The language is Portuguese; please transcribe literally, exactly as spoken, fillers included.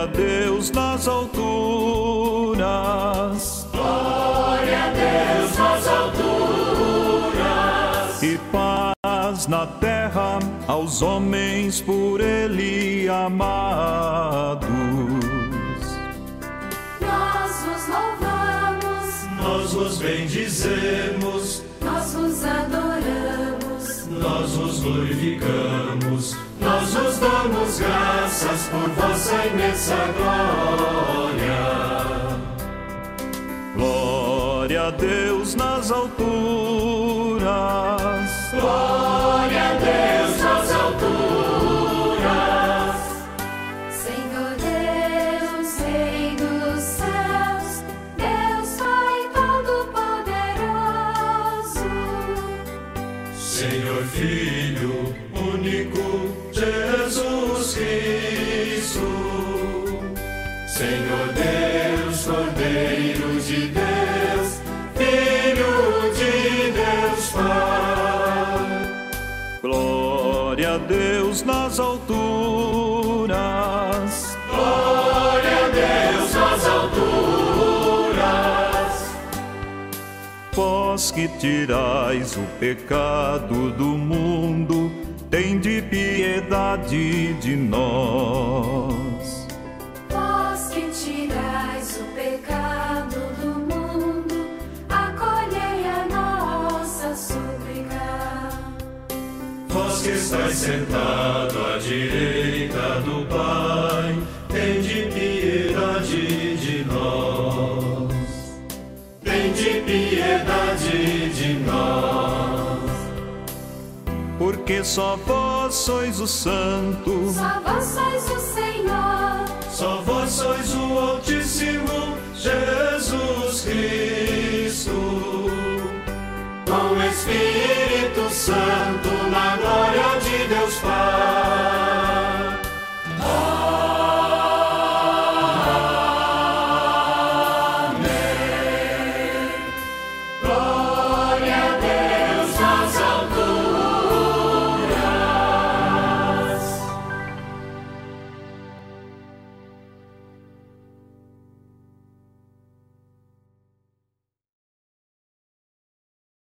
Glória a Deus nas alturas. Glória a Deus nas alturas. E paz na terra aos homens por Ele amados. Nós vos louvamos, nós vos bendizemos, nós vos adoramos, nós vos glorificamos, nós vos damos graças por vossa imensa glória. Glória a Deus nas alturas. Glória a Deus nas alturas. Senhor Deus, Rei dos céus, Deus Pai Todo-Poderoso. Senhor Filho único, Jesus Cristo. Senhor Deus, Cordeiro de Deus, Filho de Deus Pai. Glória a Deus nas alturas. Glória a Deus nas alturas. Vós que tirais o pecado do mundo, tende piedade de nós. Vós que tirais o pecado do mundo, acolhei a nossa súplica. Vós que estáis sentado à direita do Pai, tende piedade de nós. Tende piedade de nós. Porque só vós sois o Santo, Só vós sois o Senhor, Só vós sois o Altíssimo Jesus Cristo. Com o Espírito Santo, na glória de Deus Pai.